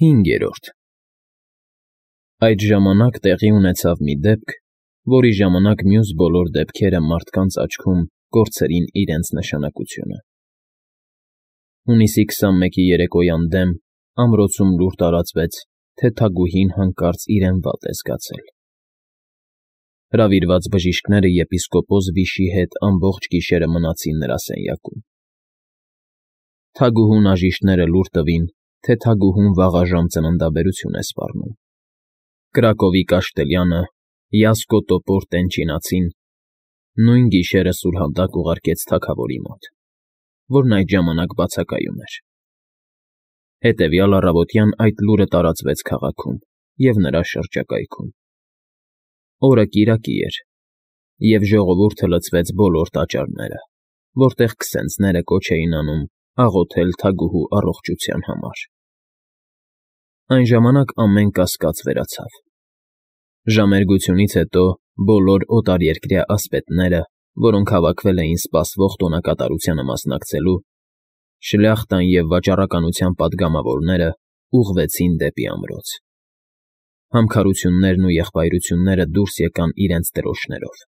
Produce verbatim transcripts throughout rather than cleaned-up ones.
Հինգերորդ Այդ ժամանակ տեղի ունեցավ մի դեպք, որի ժամանակ մյուս բոլոր դեպքերը մարդկանց աչքում կորցրին իրենց նշանակությունը։ Հունիսի քսանմեկի երեկոյան դեմ ամրոցում լուր տարածվեց, թե թագուհին հանկարծ իրեն վատ է զգացել։ Հրավիրված բժիշկները եպիսկոպոս Վիշի հետ ամբողջ գիշերը մնացին նրա սենյակում։ Թագուհու նաժիշտները լուր տվին, թե թագուհուն վաղաժամ ծննդաբերություն է սպառնում։ Կրակովի կաշտելյանը, Յասկո տոպոր տենչինացին նույն գիշերը սուրհանդակ ուղարկեց թագավորի մոտ, որն այդ ժամանակ բացակայում էր։ Հետևյալ առավոտյան այդ լուրը տարածվեց քաղաքում և նրա շրջակայքում։ Օրը կիրակի էր, և ժողովուրդը լցվեց բոլոր տաճարները, որտեղ քսենցները կոչ էին անում աղոթել թագուհու առողջության համար։ Այն ժամանակ ամեն կասկած վերացավ։ Ժամերգությունից հետո բոլոր օտարերկրյա ասպետները, որոնք հավաքվել էին սպասվող տոնակատարությանը մասնակցելու, շլյախտան և վաճառականության պատգամավորները ուղղվեցին դեպի ամրոց։ Համքարություններն ու եղբայրությունները դուրս եկան իրենց դրոշներով։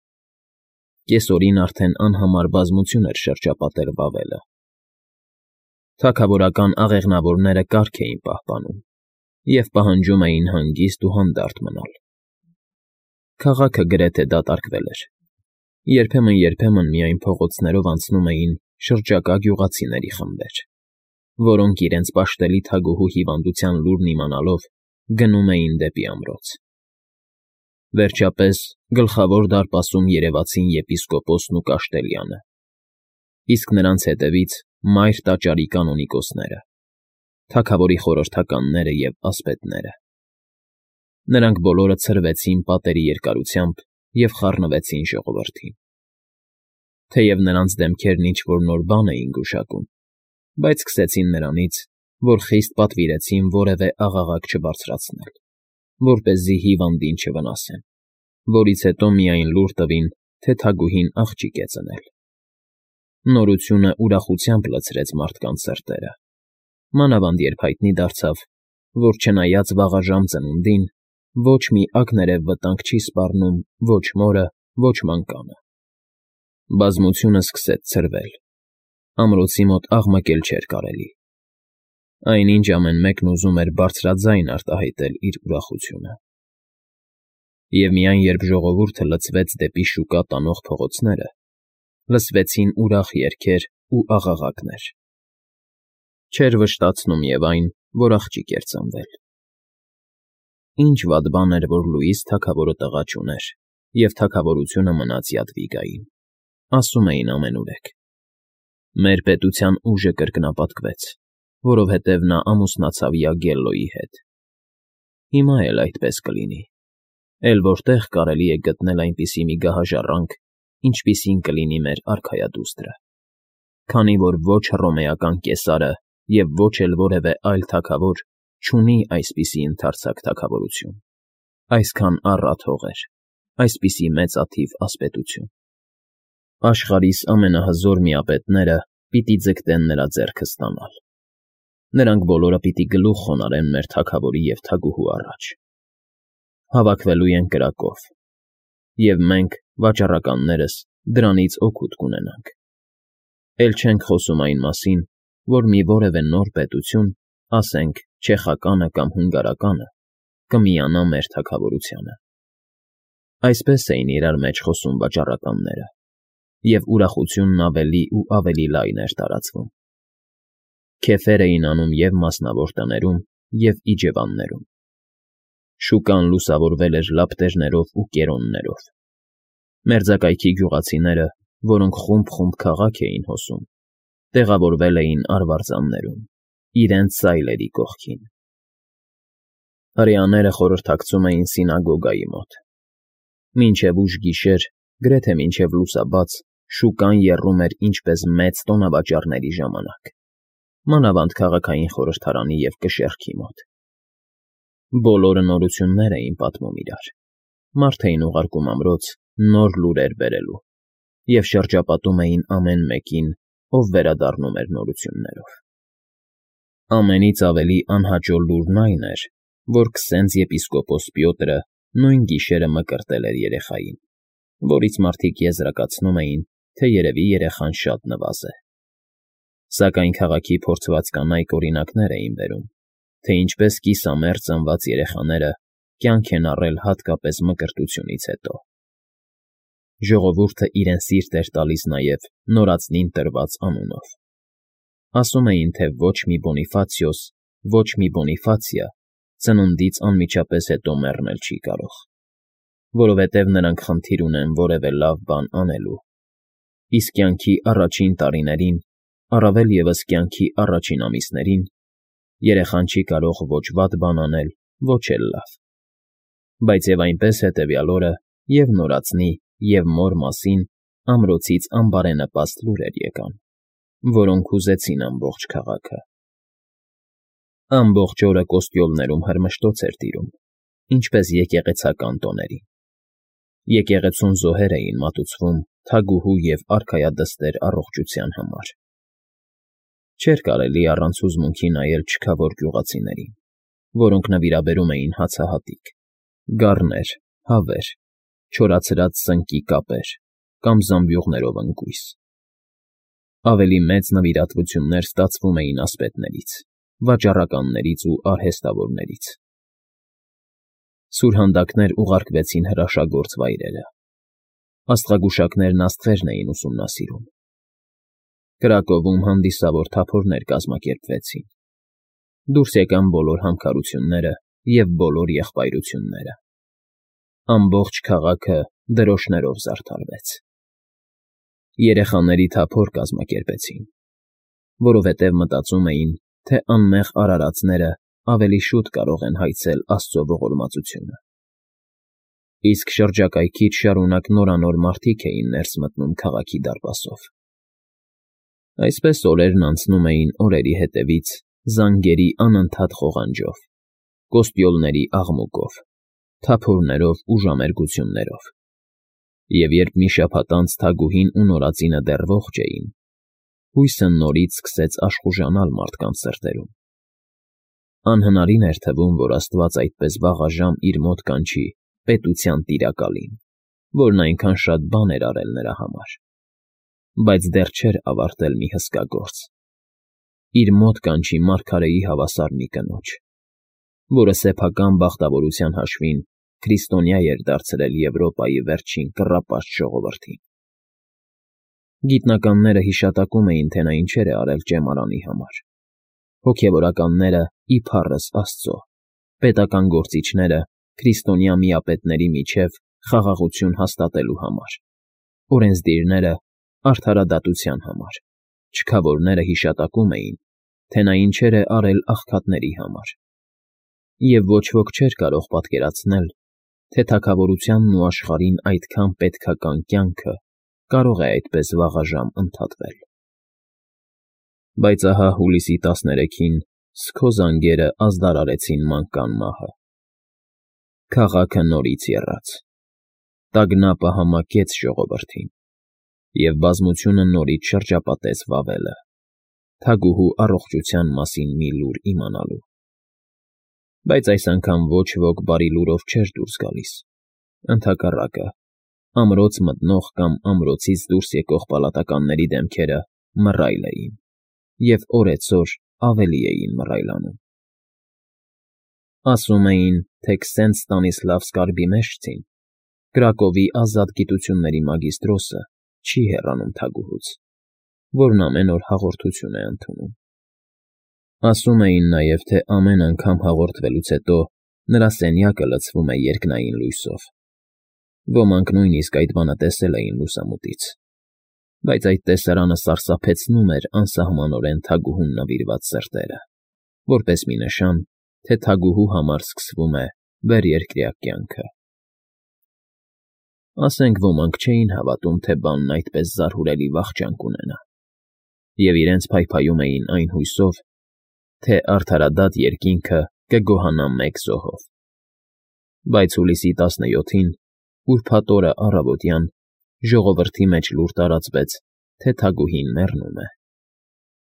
Կեսօրին արդեն անհամար բազմություն էր շրջապատել Վավելը։ Թագավորական աղեղնավորները կարգ էին պահպանում և պահանջում էին հանգիստ ու հանդարտ մնալ։ Քաղաքը գրեթե դատարկվել էր։ Երբեմն-երբեմն միայն փողոցներով անցնում էին շրջակա գյուղացիների խմբեր, որոնք իրենց պաշտելի թագուհու հիվանդության լուրն իմանալով գնում էին դեպի ամրոց։ Վերջապես գլխավոր դարպասում երևացին եպիսկոպոսն ու կաշտելյանը, իսկ նրանց հետևից մայր տաճարի կանոնիկոսները, թագավորի խորհրդականները և ասպետները։ Նրանք բոլորը ցրվեցին պատերի երկարությամբ և խառնվեցին ժողովրդին։ Թեև նրանց դեմքերն ինչ-որ նոր բան էին գուշակում, բայց սկսեցին նրանից, որ խիստ պատվիրեցին որևէ աղաղակ չբարձրացնել, որպեսզի հիվանդին չվնասեն, որից հետո միայն լուր տվին, թե թագուհին աղջիկ է ծնել։ Նորությունը ուրախությամբ լցրեց մարդկանց սրտերը, մանավանդ երբ հայտնի դարձավ, որ չնայած վաղաժամ ծնունդին, ոչ մի ակներև վտանգ չի սպառնում ոչ մորը, ոչ մանկանը։ Բազմությունը սկսեց ցրվել։ Ամրոցի մոտ աղմկել չէր կարելի։ Այնինչ ամեն մեկն ուզում էր բարձրաձայն արտահայտել իր ուրախությունը։ Եվ միայն երբ ժողովուրդը լցվեց դեպի շուկա տանող փողոցները, լսվեցին ուրախ երգեր ու աղաղակներ։ Չէր վշտացնում և այն, որ աղջիկ էր ծնվել։ Ինչ վատ բան էր, որ Լուիս թագավորը տղա չուներ, և թագավորությունը մնաց Յադվիգային, ասում էին ամենուրեք։ Մեր պետության ուժը կրկնապատկվեց, որովհետև նա ամուսնացավ Յագելլոյի հետ։ Հիմա էլ այդպես կլինի։ Էլ որտեղ կարելի է գտնել այնպիսի մի գահաժառանգ, ինչպիսին կլինի մեր արքայադուստրը, քանի որ ոչ հռոմեական կեսարը և ոչ էլ որևէ այլ թագավոր չունի այսպիսի ընդարձակ թագավորություն, այսքան առատ հողեր, այսպիսի մեծաթիվ ասպետություն։ Աշխարհիս ամենահզոր միապետները պիտի ձգտեն նրա ձեռքը ստանալ։ Նրանք բոլորը պիտի գլուխ խոնարհեն մեր թագավորի և թագուհու առաջ։ Հավաքվելու են կրակով, և մենք, վաճառականներս, դրանից օգուտ կունենանք։ Էլ չենք խոսում այն մասին, որ մի որևէ նոր պետություն, ասենք չեխականը կամ հունգարականը, կմիանա մեր թագավորությանը։ Այսպես էին իրար մեջ խոսում վաճառականները, և ուրախությունն ավելի ու ավելի լայն էր տարածվում։ Քեֆեր էին անում և մասնավոր տներում, և իջևաններում։ Շուկան լուսավորվել էր լապտերներով ու կերոններով։ Մերձակայքի գյուղացիները, որոնք խումբ-խումբ քաղաք էին հոսում, տեղավորվել էին արվարձաններում, իրենց սայլերի կողքին։ Հրեաները խորհրդակցում էին սինագոգայի մոտ։ Մինչև ուշ գիշեր, գրեթե մինչև լուսաբաց, շուկան եռում էր ինչպես մեծ տոնավաճառների ժամանակ, մանավանդ քաղաքային խորհրդարանի և կշեռքի մոտ։ Բոլորը նորություններ էին պատմում իրար, մարդ էին ուղարկում ամրոց նոր լուրեր բերելու և շրջապատում էին ամեն մեկին, ով վերադառնում էր նորություններով։ Ամենից ավելի անհաճո լուրն այն էր, որ քսենց եպիսկոպոս Պյոտրը նույն գիշերը մկրտել էր երեխային, որից մարդիկ եզրակացնում էին, թե երևի երեխան շատ նվազ է։ Սակայն քաղաքի փորձված կանայք օրինակներ էին բերում, թե ինչպես կիսամերձ ծնված երեխաները կյանք են առել հատկապես մկրտությունից հետո։ Ժողովուրդը իրեն սիրտ էր տալիս նաև նորածնին տրված անունով։ Ասում էին, թե ոչ մի Բոնիֆացիոս, ոչ մի Բոնիֆացիա ծնունդից անմիջապես հետո մեռնել չի կարող, որովհետև նրանք խնդիր ունեն որևէ լավ բան անելու, իսկ կյանքի առաջին տարիներին, առավել ևս կյանքի առաջին ամիսներին, երեխան չի կարող ոչ վատ բան անել, ոչ էլ լավ։ Բայց և այնպես հետևյալ օրը և նորածնի, և մոր մասին ամրոցից անբարենպաստ լուրեր եկան, որոնք հուզեցին ամբողջ քաղաքը։ Ամբողջ օրը կոստյոլներում հրմշտոց էր տիրում, ինչպես եկեղեցական տոներին։ Եկեղեցուն զոհեր էին մատուցվում թագուհու և արքայադստեր առողջության համար։ Չէր կարելի առանց հուզմունքի նայել չքավոր գյուղացիներին, որոնք նվիրաբերում էին հացահատիկ, գառներ, հավեր, չորացրած սնկի կապեր կամ զամբյուղներով ընկույզ։ Ավելի մեծ նվիրատվություններ ստացվում էին ասպետներից, վաճառականներից ու արհեստավորներից։ Սուրհանդակներ ուղարկվեցին հրաշագործ վայրերը։ Աստղագուշակներն աստղերն էին ուսումնասիրում։ Կրակովում հանդիսավոր թափորներ կազմակերպվեցին։ Դուրս եկան բոլոր համքարությունները և բոլոր եղբայրությունները։ Ամբողջ քաղաքը դրոշներով զարդարվեց։ Երեխաների թափոր կազմակերպեցին, որովհետև մտածում էին, թե անմեղ արարածները ավելի շուտ կարող են հայցել Աստծո ողորմածությունը։ Իսկ շրջակայքից շարունակ նորանոր մարդիկ էին ներս մտնում քաղաքի դարպասով։ Այսպես օրերն անցնում էին օրերի հետևից զանգերի անընդհատ խողանջով, կոստյոլների աղմուկով, թափորներով ու ժամերգություններով։ Եվ երբ մի շաբաթ անց թագուհին ու նորածինը դեռ ողջ էին, հույսը նորից սկսեց աշխուժանալ մարդկանց սրտերում։ Անհնարին էր թվում, որ Աստված այդպես վաղաժամ իր մոտ կանչի պետության տիրակալին, որն այնքան շատ բան էր արել նրա համար, բայց դեռ չէր ավարտել մի հսկա գործ։ Իր մոտ կանչի մարգարեի հավասար մի կնոջ, որը սեփական բախտավորության հաշվին քրիստոնյա էր դարձրել Եվրոպայի վերջին կռապաշտ ժողովրդին։ Գիտնականները հիշատակում էին, թե նա ինչեր է արել ճեմարանի համար, հոգևորականները իբառս Աստծո, պետական գործիչները քրիստոնյա միապետների միջև խաղաղություն հաստատելու համար, օրենսդիրները արդարադատության համար, չքավորները հիշատակում էին, թե նա ինչեր է արել աղքատների համար։ Եվ ոչ ոք չէր կարող պատկերացնել, թե թագավորությանն ու աշխարհին այդքան պետքական կյանքը կարող է այդպես վաղաժամ ընդհատվել։ Բայց ահա հուլիսի տասներեքին սգո զանգերը ազդարարեցին մանկան մահը։ Քաղաքը նորից եռաց։ Տագնապը համակեց ժողովրդին, և բազմությունը նորից շրջապատեց Վավելը, թագուհու առողջության մասին մի լուր իմանալու։ Բայց այս անգամ ոչ ոք բարի լուրով չէր դուրս գալիս։ Ընդհակառակը, ամրոց մտնող կամ ամրոցից դուրս եկող պալատականների դեմքերը մռայլ էին և օրեցօր ավելի էին մռայլանում։ Ասում էին, թե քսենք Ստանիսլավ Սկարբիմեշցին, Կրակովի ազատ գիտությունների մագիստրոսը, չի հեռանում թագուհուց, որն ամեն օր հաղորդություն է ընդունում։ Ասում էին նաև, թե ամեն անգամ հաղորդվելուց հետո նրա սենյակը լցվում է երկնային լույսով։ Ոմանք նույնիսկ այդ բանը տեսել էին լուսամուտից, բայց այդ տեսարանը սարսափեցնում էր անսահմանորեն թագուհուն նվիրված սրտերը, որպես մի նշան, թե թագուհու համար սկսվում է վերերկրյա կյանքը։ Ասենք ոմանք չէին հավատում, թե բանն այդպես զարհուրելի վախճան կունենա, և իրենց փայփայում էին այն հույսով, թե արդարադատ երկինքը կգոհանա մեկ զոհով։ Բայց հուլիսի տասնյոթին, ուրբաթ օրը առավոտյան, ժողովրդի մեջ լուր տարածվեց, թե թագուհին մեռնում է։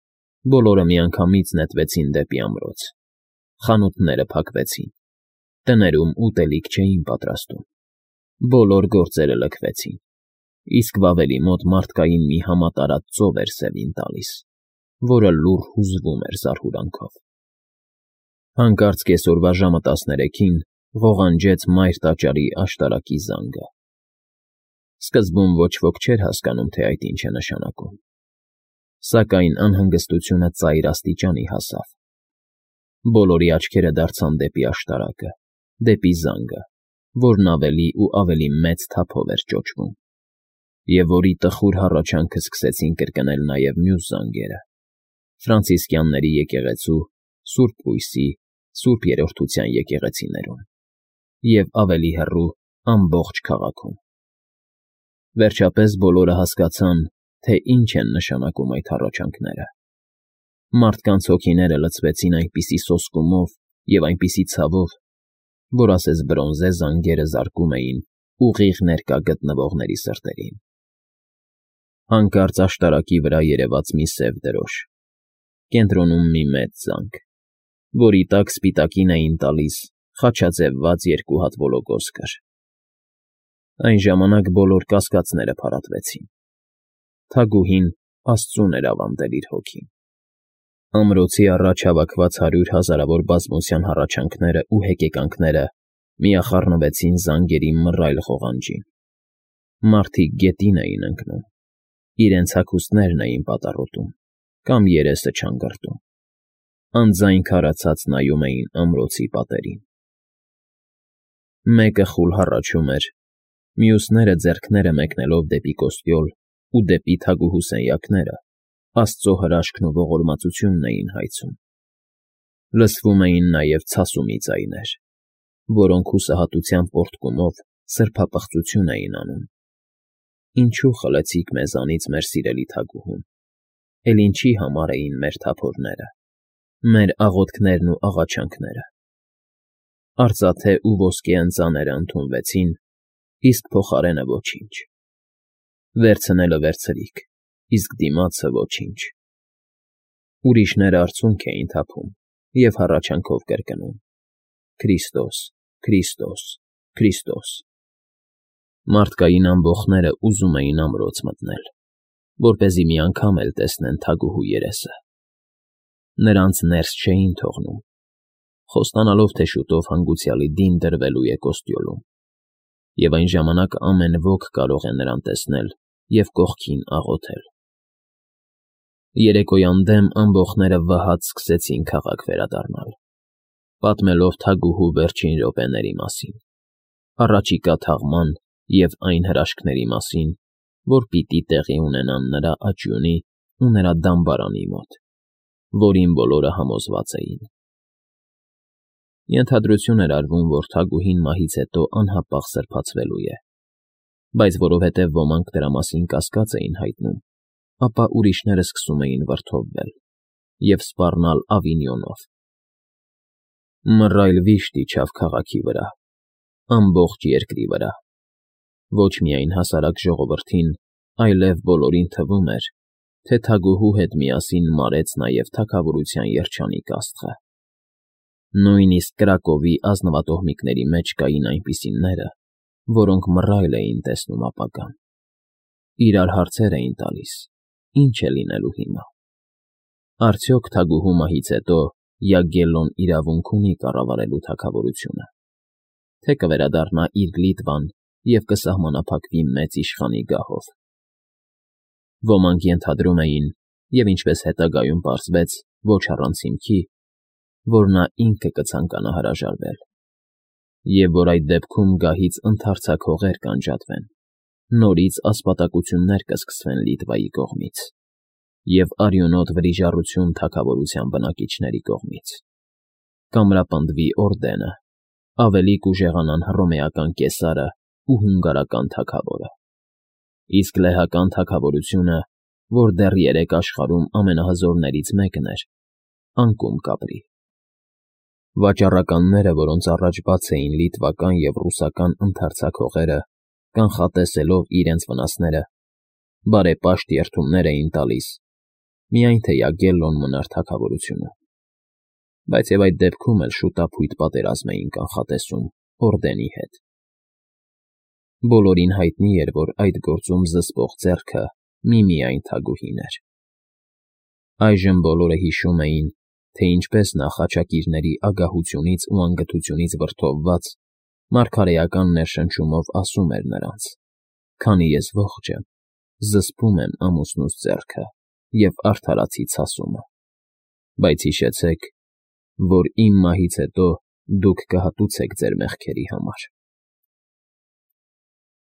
Բոլորը միանգամից նետվեցին դեպի ամրոց։ Խանութները փակվեցին։ Տներում ուտելիք չէին պատրաստում։ Բոլոր գործերը լքվեցին, իսկ վավերի մոտ մարդկային մի համատարած ծով էր սևին տալիս, որը լուռ հուզվում էր զարհուրանքով։ Հանկարծ կեսօրվա ժամը տասներեքին ղողանջեց մայր տաճարի աշտարակի զանգը։ Սկզբում ոչ ոք չէր հասկանում, թե այդ ինչ է նշանակում, սակայն անհանգստությունը ծայր աստիճանի հասավ։ Բոլորի աչքերը դարձան դեպի աշտարակը, դեպի զանգը, որն ավելի ու ավելի մեծ թափով էր ճոճվում, և որի տխուր հառաչանքը սկսեցին կրկնել նաև մյուս զանգերը՝ ֆրանցիսկյանների եկեղեցու, Սուրբ Լույսի, Սուրբ Երրորդության եկեղեցիներում և ավելի հեռու ամբողջ քաղաքում։ Վերջապես բոլորը հասկացան, թե ինչ են նշանակում այդ հառաչանքները։ Մարդկանց հոգիները լցվեցին այնպիսի սոսկումով և այնպիսի ցավով, որ ասես բրոնզե զանգերը զարկում էին ուղիղ ներկա գտնվողների սրտերին։ Հանկարծ աշտարակի վրա երևաց մի սև դրոշ, կենտրոնում մի մեծ զանգ, որի տակ սպիտակին էին տալիս խաչաձևված երկու հատ ոլորգոսկր։ Այն ժամանակ բոլոր կասկածները փարատվեցին։ Թագուհին Աստծուն էր ավանդել իր հոգին։ Ամրոցի առաջ հավաքված հարյուր հազարավոր բազմության հառաչանքները ու հեկեկանքները միախառնվեցին զանգերի մռայլ ղողանջին։ Մարդիկ գետին էին ընկնում, իրենց հագուստներն էին պատառոտում կամ երեսը չանգրտում, անձայն քարացած նայում էին ամրոցի պատերին։ Մեկը խուլ հառաչում էր, մյուսները ձեռքները մեկնելով դեպի կոստյոլ ու դեպի թագուհու սենյակները Աստծո հրաշքն ու ողորմածությունն էին հայցում։ Լսվում էին նաև ցասումի ձայներ, որոնք հուսահատության պոռթկումով սրբապղծություն էին անում։ Ինչու խլեցիք մեզանից մեր սիրելի թագուհուն, էլ ինչի համար էին մեր թափորները, մեր աղոթքներն ու աղաչանքները։ Արծաթե ու ոսկե ընծաները ընդունվեցին, իսկ փոխարենը ոչինչ։ Վերցնելը վերցրիք, իսկ դիմացը ոչինչ։ Ուրիշները արցունք էին թափում և հառաչանքով կրկնում. Քրիստոս, Քրիստոս, Քրիստոս։ Մարդկային ամբոխները ուզում էին ամրոց մտնել, որպեսզի մի անգամ էլ տեսնեն թագուհու երեսը։ Նրանց ներս չէին թողնում, խոստանալով, թե շուտով հանգուցյալի դին դրվելու է կոստյոլում, և այն ժամանակ ամեն ոք կարող է նրան տեսնել և կողքին աղոթել։ Երեկոյան դեմ ամբոխները վհատ սկսեցին քաղաք վերադառնալ, պատմելով թագուհու վերջին րոպեների մասին, առաջիկա թաղման և այն հրաշքների մասին, որ պիտի տեղի ունենան նրա աճյունի ու նրա դամբարանի մոտ, որին բոլորը համոզված էին։ Ենթադրություն էր արվում, որ թագուհին մահից հետո անհապաղ սրբացվելու է, բայց որովհետև ոմանք դրա մասին կասկած էին հայտնում, ապա ուրիշները սկսում էին վրդովվել և սպառնալ Ավինյոնով։ Մռայլ վիշտ իջավ քաղաքի վրա, ամբողջ երկրի վրա։ Ոչ միայն հասարակ ժողովրդին, այլև բոլորին թվում էր, թե թագուհու հետ միասին մարեց նաև թագավորության երջանիկ աստղը։ Նույնիսկ Կրակովի ազնվատոհմիկների մեջ կային այնպիսիները, որոնք մռայլ էին տեսնում ապագան։ Իրար հարցեր էին տալիս. ինչ է լինելու հիմա։ Արդյոք թագուհու մահից հետո Յագելլոն իրավունք ունի կառավարելու թագավորությունը, թե կվերադառնա իր Լիտվան և կսահմանափակվի մեծ իշխանի գահով։ Ոմանք ենթադրում էին, և ինչպես հետագայում պարզվեց, ոչ առանց հիմքի, որ նա ինքը կցանկանա հրաժարվել, և որ այդ դեպքում գահից ընդարձակ հողեր կանջատվեն, նորից ասպատակություններ կսկսվեն Լիտվայի կողմից և արյունոտ վրիժառություն թագավորության բնակիչների կողմից, կամրապնդվի օրդենը, ավելի կուժեղանան հռոմեական կեսարը ու հունգարական թագավորը, իսկ լեհական թագավորությունը, որ դեռ երեք աշխարհում ամենահզորներից մեկն էր, անկում կապրի։ Վաճառականները, որոնց առաջ բաց էին լիտվական և ռուսական ընդարձակ հողերը, կանխատեսելով իրենց վնասները, բարեպաշտ երդումներ էին տալիս, միայն թե Յագելլոն մնար թագավորությունում։ Բայց և այդ դեպքում էլ շուտափույթ պատերազմ էին կանխատեսում Օրդենի հետ։ Բոլորին հայտնի էր, որ այդ գործում զսպող ձեռքը միմիայն թագուհին էր։ Այժմ բոլորը հիշում էին, թե ինչպես նա խաչակիրների ագահությունից ու անգթությունից վրդովված, մարգարեական ներշնչյունով ասում էր նրանց. «Քանի ես ողջ եմ, զսպում եմ ամուսնուս ձեռքը և արդարացի ցասումը, բայց հիշեցեք, որ իմ մահից հետո դուք կհատուցեք ձեր մեղքերի համար»։